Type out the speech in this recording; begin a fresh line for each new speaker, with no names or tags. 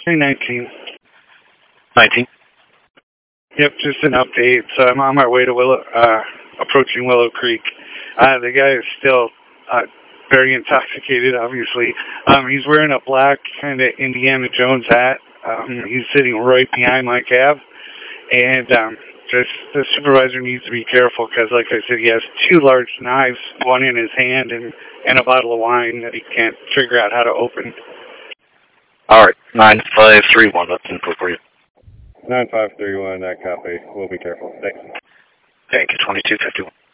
319.
19.
Yep, just an update. So I'm on my way to approaching Willow Creek. The guy is still very intoxicated, obviously. He's wearing a black kind of Indiana Jones hat. He's sitting right behind my cab. And just the supervisor needs to be careful because, like I said, he has 2 large knives, one in his hand and a bottle of wine that he can't figure out how to open.
All right, 9531. That's input for you.
9531, that copy. We'll be careful. Thanks.
Thank you, 2251.